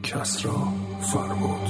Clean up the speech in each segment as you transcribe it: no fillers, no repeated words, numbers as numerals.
کسری فرباد.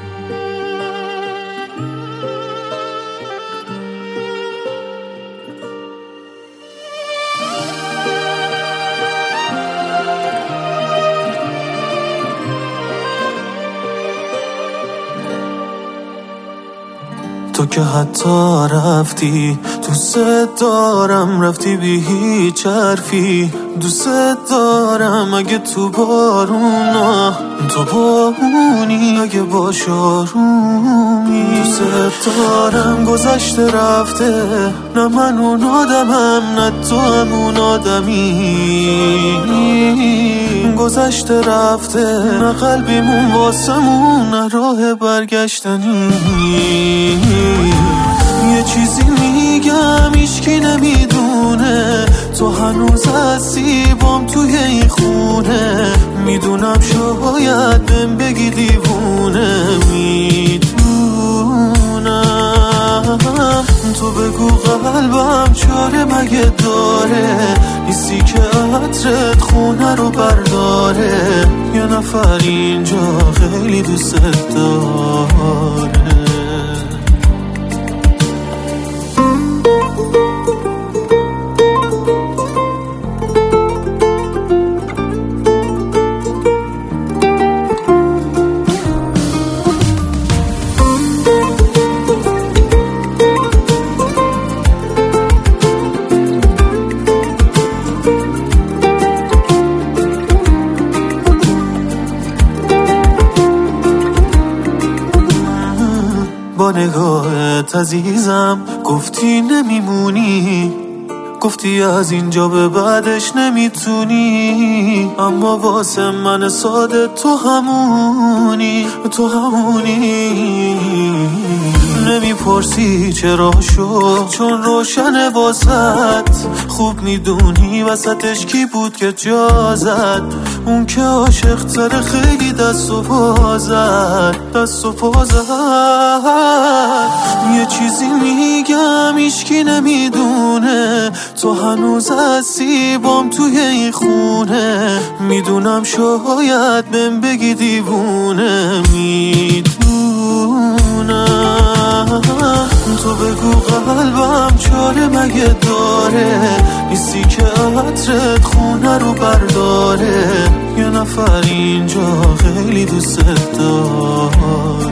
تو که حتی رفتی دوست دارم، رفتی بی هیچ حرفی. دوست دارم اگه تو بارونا تو بامونی، اگه باش آرومی. دوست دارم گذشته رفته، نه من اون آدمم نه تو همون آدمی. گذشته رفته، نه قلبیمون واسمون نه راه برگشتنی. یه چیزی میگم هیچکی نمیدونه، تو هنوز هستی بام توی این خونه. میدونم شاید بهم بگی دیوونه، میدونم تو بگو قلبم چاره مگه داره، نیستی که عطرت خونه رو برداره. یه نفر اینجا خیلی دوست داره. با نگاهت عزیزم گفتی نمیمونی، گفتی از اینجا به بعدش نمیتونی. اما واسه من ساده تو همونی، تو همونی. نمیپرسی چرا شد چون روشن واسط، خوب میدونی وسطش کی بود که جا زد. اون که عاشق تر خیلی دست و پا زد، دست و پا زد. یه چیزی میگم هیچکی نمیدونه، تو هنوز هستی بام توی این خونه. میدونم شاید بهم بگی دیوونه، میدونم تو بگو قلبم چاره مگه داره، نیستی که عطرت خونه رو برداره. یه نفر اینجا خیلی دوست داره.